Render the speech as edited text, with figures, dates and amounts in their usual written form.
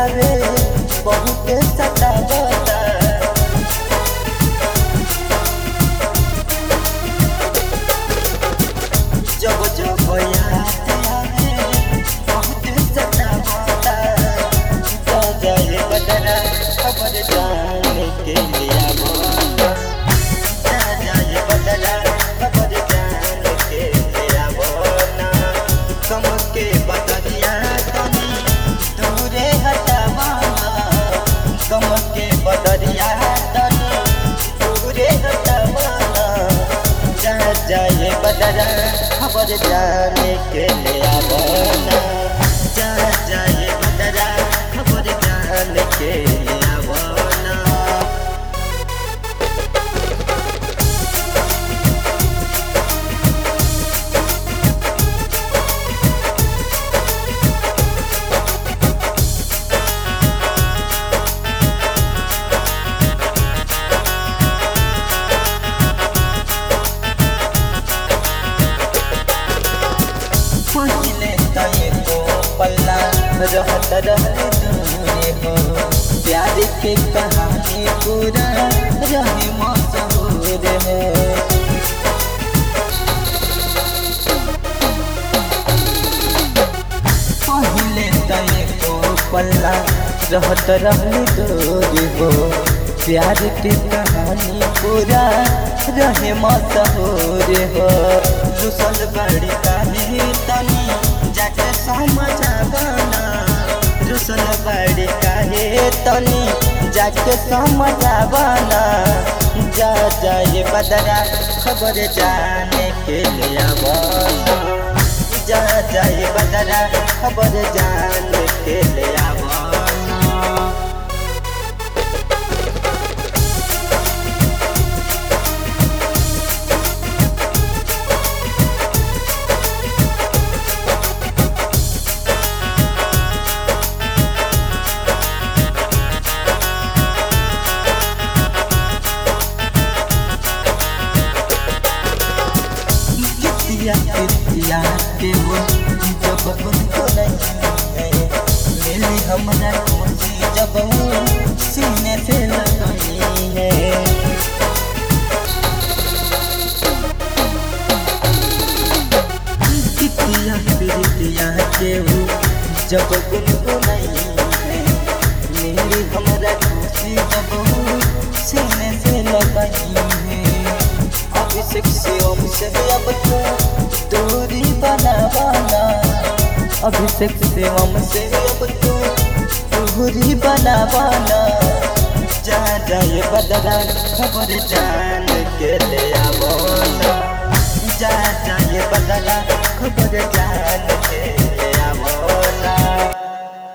आवे बहुत सतावता। जब जब याद आवे बहुत सतावता। जा जाए बदला खबर जाने के लिए आवना। जा जाए बदला खबर जाने के लिए आवना। कम के बदलिया तनी दूरे हटावाना। कम के बदलिया तनी दूरे हटावाना। जा जाए बदला खबर जाने के लिए आवना। जा जाए बदला खबर जाने के लिए आवना। पहले तय को पल्ला रहत रहले दूरे हो। प्यार के कहानी पूरा रहे मशहूर है। पहले तय को पल्ला रहत रहले दूरे हो। प्यार के कहानी पूरा रहे मशहूर हो। रुसल बड़ी काहे तनी जाके समझावना। रुसल बड़ी काहे तनी जाके समझावना। जा जाए बदला खबर जाने के लिए आवना। जा जाए बदला खबर जाने के लिए आवना। कितिया के वो जब उनको नहीं है। मिली हमरा खुशी जब वो सीने से लगाई है। कितिया के वो जब उनको नहीं है। मिली हमरा खुशी जब वो सीने से लगाई है। अभिषेक से हमसे अब तो दूरी बनावाना। अभिषेक से हमसे अब तो दूरी बनावाना। जा जाए बदला खबर जान के ले आवना। जा जाए बदला खबर जान के